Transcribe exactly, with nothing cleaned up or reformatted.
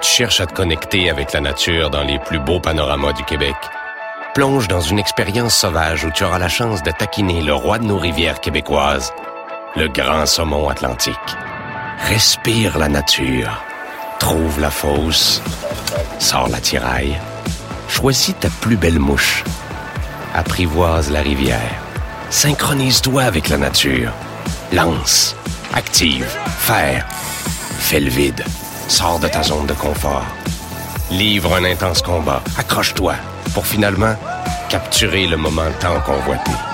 Tu cherches à te connecter avec la nature dans les plus beaux panoramas du Québec? Plonge dans une expérience sauvage où tu auras la chance de taquiner le roi de nos rivières québécoises, le grand saumon atlantique. Respire la nature. Trouve la fosse. Sors la tiraille. Choisis ta plus belle mouche. Apprivoise la rivière. Synchronise-toi avec la nature. Lance. Active. Faire. Fais le vide. Sors de ta zone de confort. Livre un intense combat. Accroche-toi pour finalement capturer le moment tant convoité.